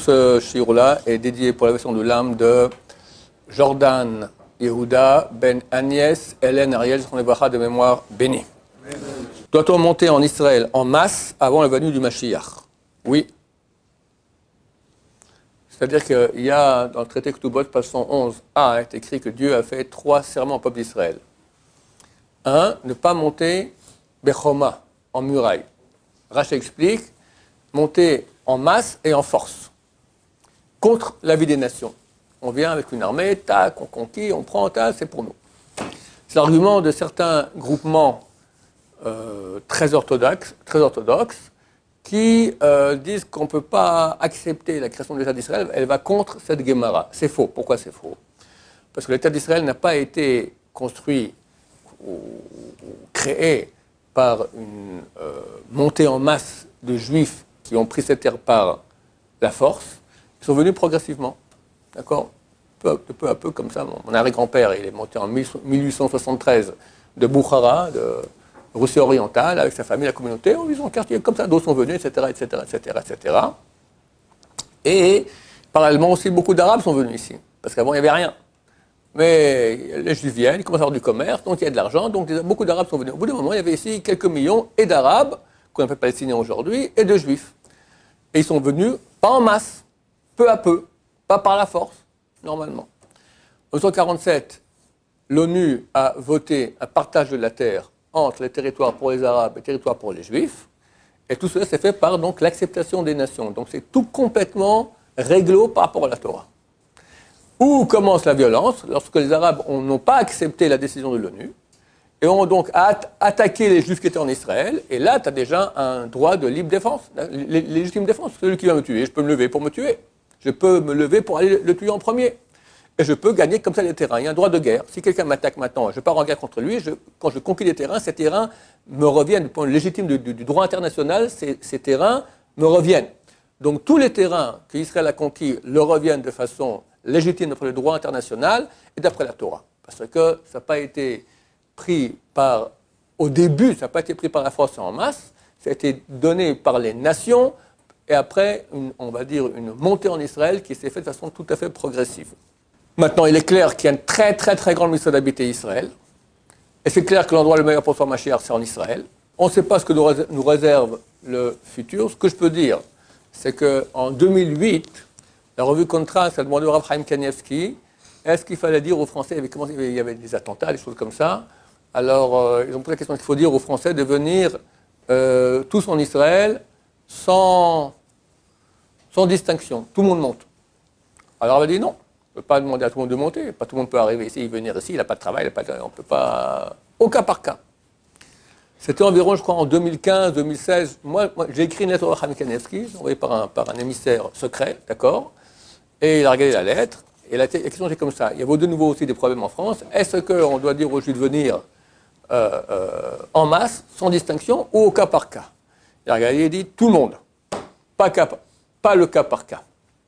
ce shiur-là est dédié pour la version de l'âme de Jordan Yehuda Ben Agnès Hélène Ariel, son ébracha de mémoire béni. Doit-on monter en Israël en masse avant la venue du Mashiach? Oui. C'est-à-dire qu'il y a dans le traité Ketubot, page 111a, est écrit que Dieu a fait 3 serments au peuple d'Israël. 1. Ne pas monter Bechoma, en muraille. Rashi explique, monter en masse et en force, contre la vie des nations. On vient avec une armée, tac, on conquit, on prend, tac, c'est pour nous. C'est l'argument de certains groupements très orthodoxes qui disent qu'on ne peut pas accepter la création de l'État d'Israël, elle va contre cette Gemara. C'est faux. Pourquoi c'est faux? Parce que l'État d'Israël n'a pas été construit ou créé par une montée en masse de Juifs qui ont pris cette terre par la force. Ils sont venus progressivement, d'accord, peu à peu, comme ça. Mon arrière-grand-père, il est monté en 1873 de Boukhara, de Russie orientale, avec sa famille, la communauté, ils ont un quartier comme ça, d'autres sont venus, etc. Et parallèlement aussi, beaucoup d'Arabes sont venus ici, parce qu'avant, il n'y avait rien. Mais les Juifs viennent, ils commencent à avoir du commerce, donc il y a de l'argent, donc beaucoup d'Arabes sont venus. Au bout d'un moment, il y avait ici quelques millions, et d'Arabes, qu'on appelle Palestiniens aujourd'hui, et de Juifs. Et ils sont venus, pas en masse, peu à peu, pas par la force, normalement. En 1947, l'ONU a voté un partage de la terre entre les territoires pour les Arabes et les territoires pour les Juifs, et tout cela s'est fait par donc l'acceptation des nations. Donc c'est tout complètement réglo par rapport à la Torah. Où commence la violence? Lorsque les Arabes n'ont pas accepté la décision de l'ONU, et ont donc attaqué les Juifs qui étaient en Israël, et là, tu as déjà un droit de libre défense, légitime défense. Celui qui va me tuer, je peux me lever pour me tuer. Je peux me lever pour aller le tuer en premier. Et je peux gagner comme ça les terrains. Il y a un droit de guerre. Si quelqu'un m'attaque maintenant, je pars en guerre contre lui, quand je conquis des terrains, ces terrains me reviennent, du point de vue légitime du droit international, ces terrains me reviennent. Donc tous les terrains qu'Israël a conquis leur reviennent de façon légitime d'après le droit international et d'après la Torah. Parce que ça n'a pas été pris au début, ça n'a pas été pris par la force en masse, ça a été donné par les nations, et après, on va dire, une montée en Israël qui s'est faite de façon tout à fait progressive. Maintenant, il est clair qu'il y a une très très très grande mission d'habiter Israël. Et c'est clair que l'endroit le meilleur pour faire Mashiach, c'est en Israël. On ne sait pas ce que nous réserve le futur. Ce que je peux dire, c'est qu'en 2008, la revue Contrast a demandé au Rav Chaim Kanievski, est-ce qu'il fallait dire aux Français, il y avait des attentats, des choses comme ça. Alors, ils ont posé la question qu'il faut dire aux Français de venir tous en Israël sans distinction. Tout le monde monte. Alors, on a dit non. On ne peut pas demander à tout le monde de monter. Pas tout le monde peut arriver ici, venir ici, il n'a pas de travail, on ne peut pas. Au cas par cas. C'était environ, je crois, en 2015-2016. Moi j'ai écrit une lettre au Rav Chaim Kanievski, envoyée par un émissaire secret, d'accord. Et il a regardé la lettre. Et la question c'est comme ça. Il y avait de nouveau aussi des problèmes en France. Est-ce qu'on doit dire aux Juifs de venir en masse, sans distinction, ou au cas par cas? Il a regardé et dit tout le monde. Pas le cas par cas.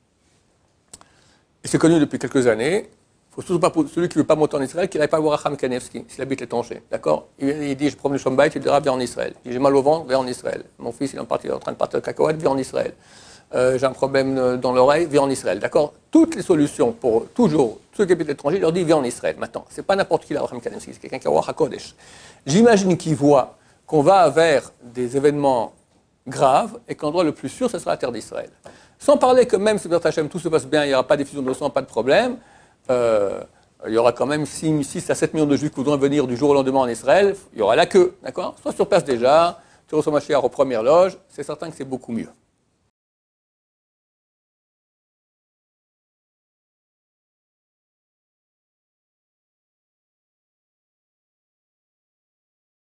Et c'est connu depuis quelques années. Il faut surtout pas, pour celui qui ne veut pas monter en Israël, qu'il n'aille pas voir Rav Chaim Kanievski, s'il habite l'étranger. D'accord? Il dit je prends le Shombait, il dira viens en Israël. Il dit j'ai mal au ventre, viens en Israël. Mon fils il est en train de partir de cacahuète, viens en Israël. J'ai un problème dans l'oreille, viens en Israël. D'accord? Toutes les solutions pour toujours ceux qui habitent l'étranger, il leur dit viens en Israël. Maintenant, ce n'est pas n'importe qui là, Rav Chaim Kanievski, c'est quelqu'un qui a Ruach HaKodesh. J'imagine qu'il voit qu'on va vers des événements graves et que l'endroit le plus sûr, ce sera la terre d'Israël. Sans parler que même si tout se passe bien, il n'y aura pas d'effusion de sang, pas de problème, il y aura quand même 6 à 7 millions de Juifs qui voudront venir du jour au lendemain en Israël, il y aura la queue, d'accord? Soit sur place déjà, tu reçois Mashiach aux premières loges, c'est certain que c'est beaucoup mieux.